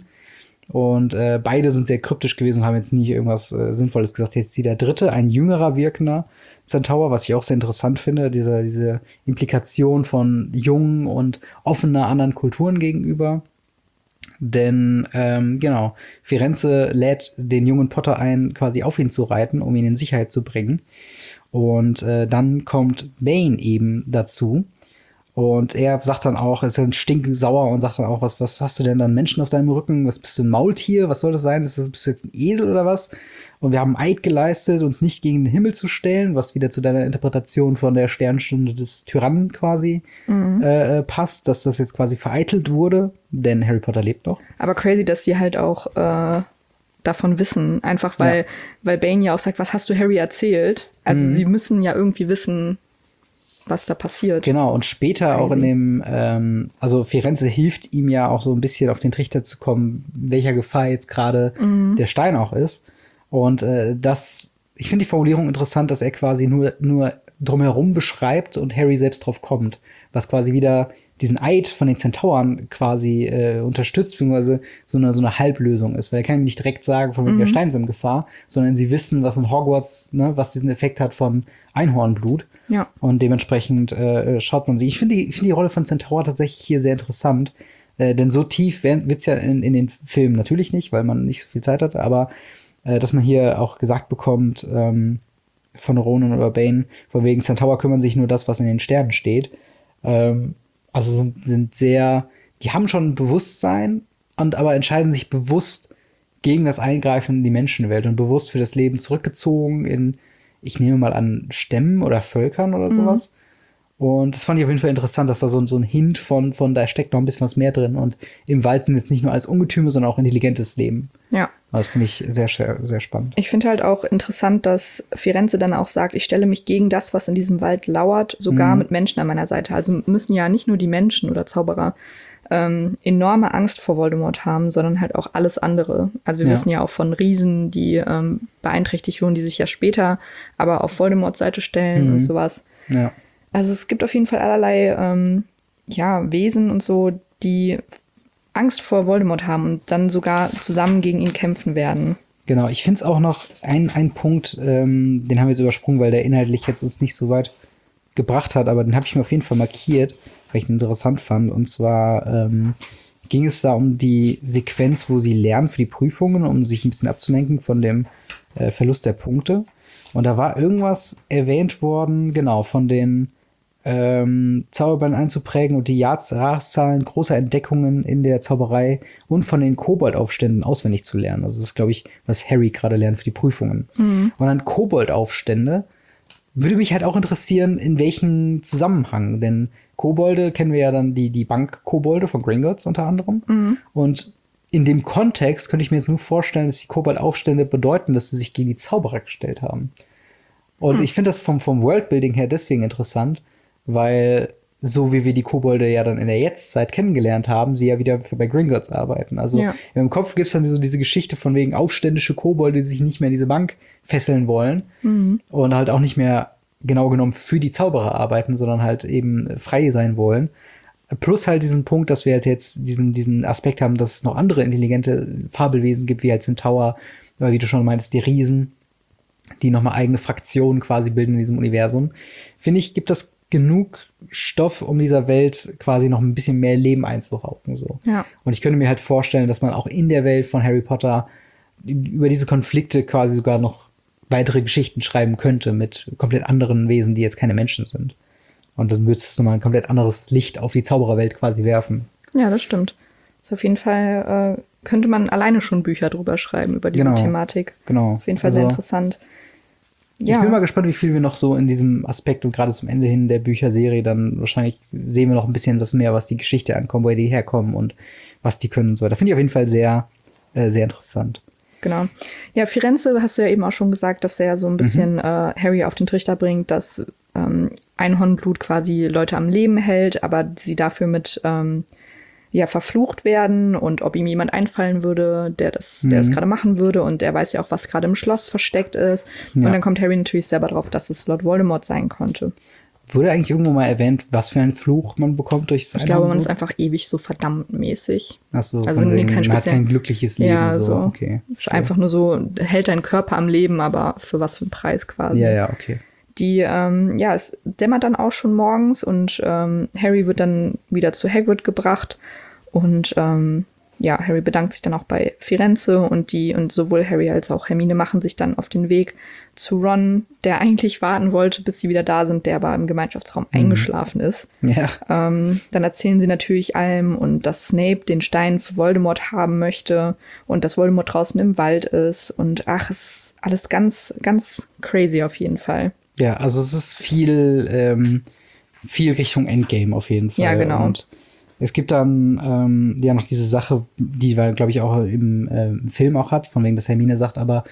Speaker 2: Und äh, beide sind sehr kryptisch gewesen und haben jetzt nie irgendwas äh, Sinnvolles gesagt. Jetzt hier der dritte, ein jüngerer wirkender Zentaur, was ich auch sehr interessant finde, diese, diese Implikation von jungen und offener anderen Kulturen gegenüber. Denn, ähm, genau, Firenze lädt den jungen Potter ein, quasi auf ihn zu reiten, um ihn in Sicherheit zu bringen. Und äh, dann kommt Bane eben dazu. Und er sagt dann auch, ist dann stinkend sauer und sagt dann auch, was, was hast du denn dann Menschen auf deinem Rücken? Was bist du, ein Maultier? Was soll das sein? Ist das, bist du jetzt ein Esel oder was? Und wir haben Eid geleistet, uns nicht gegen den Himmel zu stellen, was wieder zu deiner Interpretation von der Sternstunde des Tyrannen quasi mhm. äh, passt, dass das jetzt quasi vereitelt wurde, denn Harry Potter lebt noch.
Speaker 1: Aber crazy, dass sie halt auch äh, davon wissen, einfach weil, ja. weil Bane ja auch sagt, was hast du Harry erzählt? Also mhm. sie müssen ja irgendwie wissen, was da passiert.
Speaker 2: Genau, und später Crazy. Auch in dem, ähm, also Firenze hilft ihm ja auch so ein bisschen auf den Trichter zu kommen, welcher Gefahr jetzt gerade mhm. der Stein auch ist. Und äh, das, ich finde die Formulierung interessant, dass er quasi nur, nur drumherum beschreibt und Harry selbst drauf kommt, was quasi wieder diesen Eid von den Zentauren quasi äh, unterstützt, beziehungsweise so eine, so eine Halblösung ist, weil er kann ihm nicht direkt sagen, von wegen mhm. der Stein ist in Gefahr, sondern sie wissen, was in Hogwarts, ne, was diesen Effekt hat von Einhornblut.
Speaker 1: Ja.
Speaker 2: Und dementsprechend äh, schaut man sie. Ich finde die, ich find die Rolle von Centaur tatsächlich hier sehr interessant, äh, denn so tief wird es ja in, in den Filmen natürlich nicht, weil man nicht so viel Zeit hat, aber äh, dass man hier auch gesagt bekommt ähm, von Ronan oder Bane, von wegen Centaur kümmern sich nur das, was in den Sternen steht. Ähm, also sind, sind sehr, die haben schon ein Bewusstsein, und aber entscheiden sich bewusst gegen das Eingreifen in die Menschenwelt und bewusst für das Leben zurückgezogen in, ich nehme mal an, Stämmen oder Völkern oder sowas. Mhm. Und das fand ich auf jeden Fall interessant, dass da so, so ein Hint von, von, da steckt noch ein bisschen was mehr drin. Und im Wald sind jetzt nicht nur alles Ungetüme, sondern auch intelligentes Leben.
Speaker 1: Ja.
Speaker 2: Das finde ich sehr, sehr spannend.
Speaker 1: Ich finde halt auch interessant, dass Firenze dann auch sagt, ich stelle mich gegen das, was in diesem Wald lauert, sogar mhm. mit Menschen an meiner Seite. Also müssen ja nicht nur die Menschen oder Zauberer ähm, enorme Angst vor Voldemort haben, sondern halt auch alles andere. Also wir ja. wissen ja auch von Riesen, die ähm, beeinträchtigt wurden, die sich ja später aber auf Voldemorts Seite stellen mhm. und sowas.
Speaker 2: Ja.
Speaker 1: Also es gibt auf jeden Fall allerlei ähm, ja, Wesen und so, die Angst vor Voldemort haben und dann sogar zusammen gegen ihn kämpfen werden.
Speaker 2: Genau, ich finde es auch noch ein, ein Punkt, ähm, den haben wir jetzt übersprungen, weil der inhaltlich jetzt uns nicht so weit gebracht hat, aber den habe ich mir auf jeden Fall markiert, weil ich ihn interessant fand. Und zwar ähm, ging es da um die Sequenz, wo sie lernen für die Prüfungen, um sich ein bisschen abzulenken von dem äh, Verlust der Punkte. Und da war irgendwas erwähnt worden, genau, von den ähm, Zauberbällen einzuprägen und die Jahreszahlen großer Entdeckungen in der Zauberei und von den Koboldaufständen auswendig zu lernen. Also das ist, glaube ich, was Harry gerade lernt für die Prüfungen. Mhm. Und dann Koboldaufstände würde mich halt auch interessieren, in welchem Zusammenhang, denn Kobolde kennen wir ja dann die, die Bank-Kobolde von Gringotts unter anderem. Mhm. Und in dem Kontext könnte ich mir jetzt nur vorstellen, dass die Koboldaufstände bedeuten, dass sie sich gegen die Zauberer gestellt haben. Und mhm. ich finde das vom, vom Worldbuilding her deswegen interessant, weil so wie wir die Kobolde ja dann in der Jetztzeit kennengelernt haben, sie ja wieder für bei Gringotts arbeiten. Also ja. im Kopf gibt es dann so diese Geschichte von wegen aufständische Kobolde, die sich nicht mehr in diese Bank fesseln wollen mhm. und halt auch nicht mehr genau genommen für die Zauberer arbeiten, sondern halt eben frei sein wollen. Plus halt diesen Punkt, dass wir halt jetzt diesen, diesen Aspekt haben, dass es noch andere intelligente Fabelwesen gibt, wie halt Centaur, oder wie du schon meintest, die Riesen, die nochmal eigene Fraktionen quasi bilden in diesem Universum. Finde ich, gibt das genug Stoff, um dieser Welt quasi noch ein bisschen mehr Leben einzuhauchen. So.
Speaker 1: Ja.
Speaker 2: Und ich könnte mir halt vorstellen, dass man auch in der Welt von Harry Potter über diese Konflikte quasi sogar noch weitere Geschichten schreiben könnte mit komplett anderen Wesen, die jetzt keine Menschen sind. Und dann würde es nochmal ein komplett anderes Licht auf die Zaubererwelt quasi werfen.
Speaker 1: Ja, das stimmt. Das auf jeden Fall äh, könnte man alleine schon Bücher drüber schreiben, über diese
Speaker 2: genau.
Speaker 1: Thematik.
Speaker 2: Genau.
Speaker 1: Auf jeden Fall also, sehr interessant.
Speaker 2: Ja. Ich bin mal gespannt, wie viel wir noch so in diesem Aspekt und gerade zum Ende hin der Bücherserie dann wahrscheinlich sehen wir noch ein bisschen was mehr, was die Geschichte ankommt, woher die herkommen und was die können und so weiter. Finde ich auf jeden Fall sehr, äh, sehr interessant.
Speaker 1: Genau. Ja, Firenze hast du ja eben auch schon gesagt, dass er so ein bisschen mhm. äh, Harry auf den Trichter bringt, dass ähm, Einhornblut quasi Leute am Leben hält, aber sie dafür mit ähm, ja, verflucht werden und ob ihm jemand einfallen würde, der das, mhm. der das gerade machen würde und er weiß ja auch, was gerade im Schloss versteckt ist. Ja. Und dann kommt Harry natürlich selber drauf, dass es Lord Voldemort sein konnte.
Speaker 2: Wurde eigentlich irgendwo mal erwähnt, was für einen Fluch man bekommt durch sein
Speaker 1: Ich glaube, man ist einfach ewig so verdammt mäßig.
Speaker 2: Ach so,
Speaker 1: also nee, kein
Speaker 2: man hat kein glückliches Leben.
Speaker 1: Ja, so.
Speaker 2: so. Okay,
Speaker 1: ist einfach nur so, hält deinen Körper am Leben, aber für was für einen Preis quasi.
Speaker 2: Ja, ja, okay.
Speaker 1: Die, ähm, ja, es dämmert dann auch schon morgens und ähm, Harry wird dann wieder zu Hagrid gebracht und ähm, ja, Harry bedankt sich dann auch bei Firenze und die und sowohl Harry als auch Hermine machen sich dann auf den Weg zu Ron, der eigentlich warten wollte, bis sie wieder da sind, der aber im Gemeinschaftsraum mhm. eingeschlafen ist.
Speaker 2: Ja.
Speaker 1: Ähm, dann erzählen sie natürlich allem und dass Snape den Stein für Voldemort haben möchte und dass Voldemort draußen im Wald ist und ach, es ist alles ganz, ganz crazy auf jeden Fall.
Speaker 2: Ja, also es ist viel, ähm, viel Richtung Endgame auf jeden Fall.
Speaker 1: Ja, genau.
Speaker 2: Und es gibt dann ähm, ja noch diese Sache, die wir, glaube ich, auch im äh, Film auch hat, von wegen, dass Hermine sagt, aber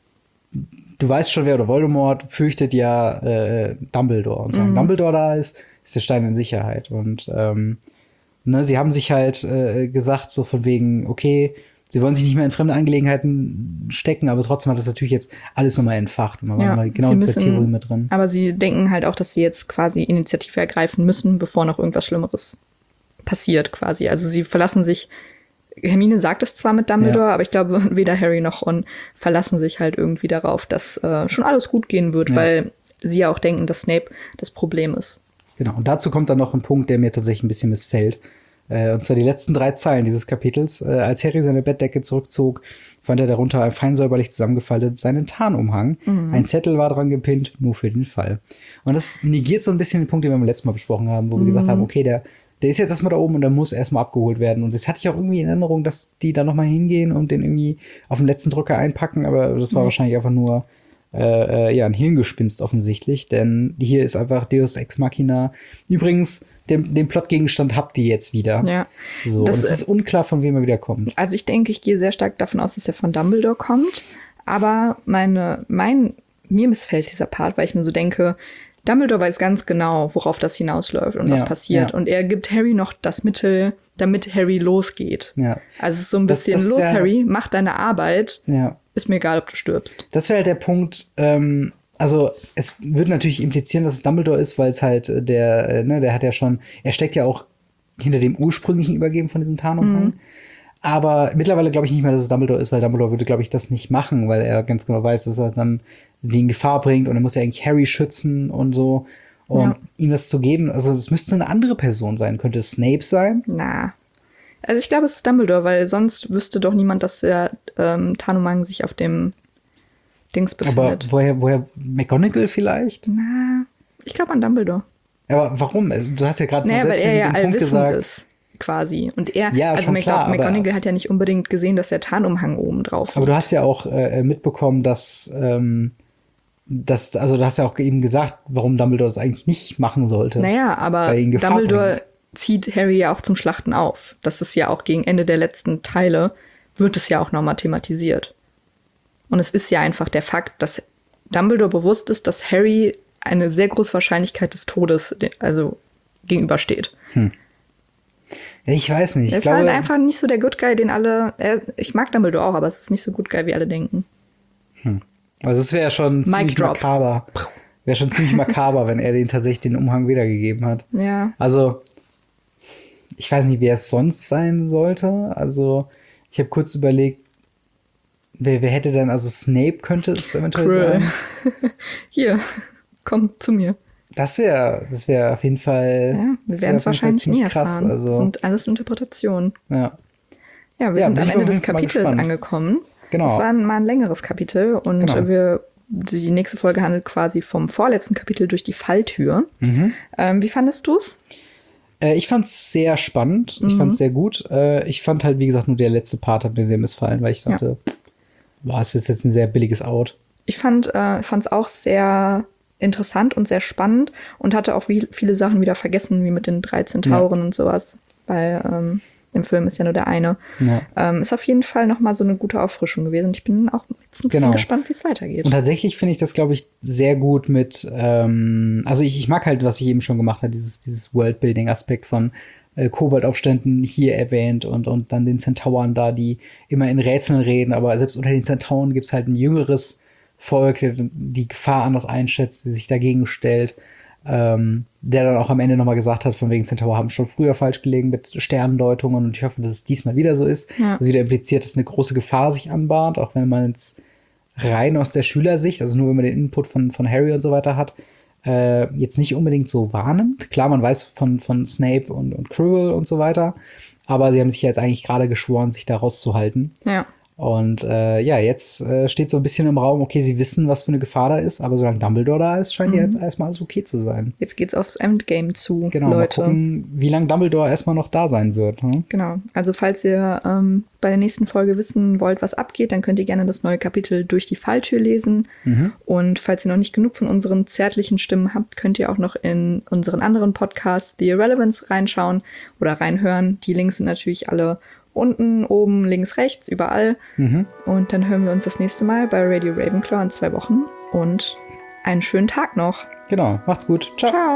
Speaker 2: du weißt schon, wer oder Voldemort fürchtet ja äh, Dumbledore. Und solange mhm. Dumbledore da ist, ist der Stein in Sicherheit. Und ähm, ne, sie haben sich halt äh, gesagt, so von wegen, okay, sie wollen sich nicht mehr in fremde Angelegenheiten stecken, aber trotzdem hat das natürlich jetzt alles nochmal entfacht. Und man
Speaker 1: ja,
Speaker 2: war mal genau in dieser Theorie mit drin.
Speaker 1: Aber sie denken halt auch, dass sie jetzt quasi Initiative ergreifen müssen, bevor noch irgendwas Schlimmeres passiert quasi. Also sie verlassen sich, Hermine sagt es zwar mit Dumbledore, ja. aber ich glaube, weder Harry noch Ron verlassen sich halt irgendwie darauf, dass äh, schon alles gut gehen wird, ja. weil sie ja auch denken, dass Snape das Problem ist.
Speaker 2: Genau, und dazu kommt dann noch ein Punkt, der mir tatsächlich ein bisschen missfällt. Äh, und zwar die letzten drei Zeilen dieses Kapitels. Äh, als Harry seine Bettdecke zurückzog, fand er darunter fein säuberlich zusammengefaltet seinen Tarnumhang. Mhm. Ein Zettel war dran gepinnt, nur für den Fall. Und das negiert so ein bisschen den Punkt, den wir beim letzten Mal besprochen haben, wo mhm. wir gesagt haben, okay, der Der ist jetzt erstmal da oben und der muss erstmal abgeholt werden. Und das hatte ich auch irgendwie in Erinnerung, dass die da nochmal hingehen und den irgendwie auf den letzten Drücker einpacken. Aber das war mhm. wahrscheinlich einfach nur äh, äh, ja, ein Hirngespinst offensichtlich. Denn hier ist einfach Deus Ex Machina. Übrigens, den, den Plotgegenstand habt ihr jetzt wieder.
Speaker 1: Ja.
Speaker 2: So, das, und es ist unklar, von wem er wieder kommt.
Speaker 1: Also ich denke, ich gehe sehr stark davon aus, dass er von Dumbledore kommt. Aber meine, mein, mir missfällt dieser Part, weil ich mir so denke, Dumbledore weiß ganz genau, worauf das hinausläuft und ja, was passiert. Ja. Und er gibt Harry noch das Mittel, damit Harry losgeht. Ja. Also es ist so ein bisschen, das, das los, Harry, mach deine Arbeit. Ja. Ist mir egal, ob du stirbst.
Speaker 2: Das wäre halt der Punkt, ähm, also es würde natürlich implizieren, dass es Dumbledore ist, weil es halt der, äh, ne, der hat ja schon, er steckt ja auch hinter dem ursprünglichen Übergeben von diesem Tarnumhang. Mhm. Aber mittlerweile glaube ich nicht mehr, dass es Dumbledore ist, weil Dumbledore würde, glaube ich, das nicht machen, weil er ganz genau weiß, dass er dann die in Gefahr bringt und er muss ja eigentlich Harry schützen und so. Und ja. ihm das zu geben, also es müsste eine andere Person sein. Könnte es Snape sein?
Speaker 1: Na. Also ich glaube, es ist Dumbledore, weil sonst wüsste doch niemand, dass der ähm, Tarnumhang sich auf dem Dings befindet.
Speaker 2: Aber woher, woher McGonagall vielleicht?
Speaker 1: Na, ich glaube an Dumbledore.
Speaker 2: Aber warum? Du hast ja gerade
Speaker 1: naja,
Speaker 2: selbst
Speaker 1: weil er
Speaker 2: den,
Speaker 1: ja
Speaker 2: den Punkt gesagt.
Speaker 1: Ist. Quasi. Und er,
Speaker 2: ja,
Speaker 1: also Mac-
Speaker 2: klar,
Speaker 1: McGonagall hat ja nicht unbedingt gesehen, dass der Tarnumhang oben drauf liegt.
Speaker 2: Aber du hast ja auch äh, mitbekommen, dass, ähm, dass, also du hast ja auch eben gesagt, warum Dumbledore das eigentlich nicht machen sollte.
Speaker 1: Naja, aber Dumbledore bringt. Zieht Harry ja auch zum Schlachten auf. Das ist ja auch gegen Ende der letzten Teile, wird es ja auch nochmal thematisiert. Und es ist ja einfach der Fakt, dass Dumbledore bewusst ist, dass Harry eine sehr große Wahrscheinlichkeit des Todes also gegenübersteht. Hm.
Speaker 2: Ich weiß nicht.
Speaker 1: Er ist
Speaker 2: ich glaube,
Speaker 1: halt einfach nicht so der Good Guy, den alle. Er, ich mag Dumbledore auch, aber es ist nicht so Good Guy, wie alle denken.
Speaker 2: Hm. Also es wäre schon
Speaker 1: Mic
Speaker 2: ziemlich
Speaker 1: drop.
Speaker 2: makaber. Wäre schon ziemlich makaber, wenn er den tatsächlich den Umhang wiedergegeben hat.
Speaker 1: Ja.
Speaker 2: Also, ich weiß nicht, wer es sonst sein sollte. Also, ich habe kurz überlegt, wer, wer hätte denn, also Snape könnte es eventuell
Speaker 1: Krill.
Speaker 2: sein.
Speaker 1: Hier, komm zu mir.
Speaker 2: Das wäre das wär auf jeden Fall.
Speaker 1: Ja, wir werden es wahrscheinlich nie
Speaker 2: krass.
Speaker 1: erfahren.
Speaker 2: Also,
Speaker 1: das sind alles Interpretationen.
Speaker 2: Ja.
Speaker 1: Ja, wir
Speaker 2: ja,
Speaker 1: sind am Ende des Kapitels angekommen.
Speaker 2: Genau.
Speaker 1: Es war mal ein längeres Kapitel und
Speaker 2: genau.
Speaker 1: wir, die nächste Folge handelt quasi vom vorletzten Kapitel durch die Falltür. Mhm. Ähm, wie fandest du es?
Speaker 2: Äh, ich fand es sehr spannend. Mhm. Ich fand es sehr gut. Äh, ich fand halt, wie gesagt, nur der letzte Part hat mir sehr missfallen, weil ich dachte, ja. boah, es ist jetzt ein sehr billiges Out.
Speaker 1: Ich fand es auch sehr interessant und sehr spannend und hatte auch wie, viele Sachen wieder vergessen, wie mit den drei Zentauren ja. und sowas, weil ähm, im Film ist ja nur der eine. Ja. Ähm, ist auf jeden Fall nochmal so eine gute Auffrischung gewesen. Ich bin auch jetzt ein bisschen
Speaker 2: genau.
Speaker 1: gespannt, wie es weitergeht.
Speaker 2: Und tatsächlich finde ich das, glaube ich, sehr gut mit, ähm, also ich, ich mag halt, was ich eben schon gemacht habe, dieses, dieses Worldbuilding-Aspekt von äh, Koboldaufständen hier erwähnt und, und dann den Zentauren da, die immer in Rätseln reden, aber selbst unter den Zentauren gibt es halt ein jüngeres Volk, die Gefahr anders einschätzt, die sich dagegen stellt, ähm, der dann auch am Ende nochmal gesagt hat, von wegen Centaur haben schon früher falsch gelegen mit Sternendeutungen und ich hoffe, dass es diesmal wieder so ist. Ja. Also wieder impliziert, dass eine große Gefahr sich anbahnt, auch wenn man jetzt rein aus der Schülersicht, also nur wenn man den Input von, von Harry und so weiter hat, äh, jetzt nicht unbedingt so wahrnimmt. Klar, man weiß von, von Snape und, und Quirrell und so weiter, aber sie haben sich ja jetzt eigentlich gerade geschworen, sich da rauszuhalten.
Speaker 1: Ja.
Speaker 2: Und äh, ja, jetzt äh, steht so ein bisschen im Raum, okay, sie wissen, was für eine Gefahr da ist, aber solange Dumbledore da ist, scheint mhm. ja jetzt erstmal alles okay zu sein.
Speaker 1: Jetzt geht's aufs Endgame zu,
Speaker 2: genau,
Speaker 1: Leute.
Speaker 2: Mal gucken, wie lange Dumbledore erstmal noch da sein wird. Hm?
Speaker 1: Genau, also falls ihr ähm, bei der nächsten Folge wissen wollt, was abgeht, dann könnt ihr gerne das neue Kapitel Durch die Falltür lesen. Mhm. Und falls ihr noch nicht genug von unseren zärtlichen Stimmen habt, könnt ihr auch noch in unseren anderen Podcast The Irrelevance reinschauen oder reinhören. Die Links sind natürlich alle unten, oben, links, rechts, überall. Mhm. Und dann hören wir uns das nächste Mal bei Radio Ravenclaw in zwei Wochen. Und einen schönen Tag noch.
Speaker 2: Genau, macht's gut. Ciao. Ciao.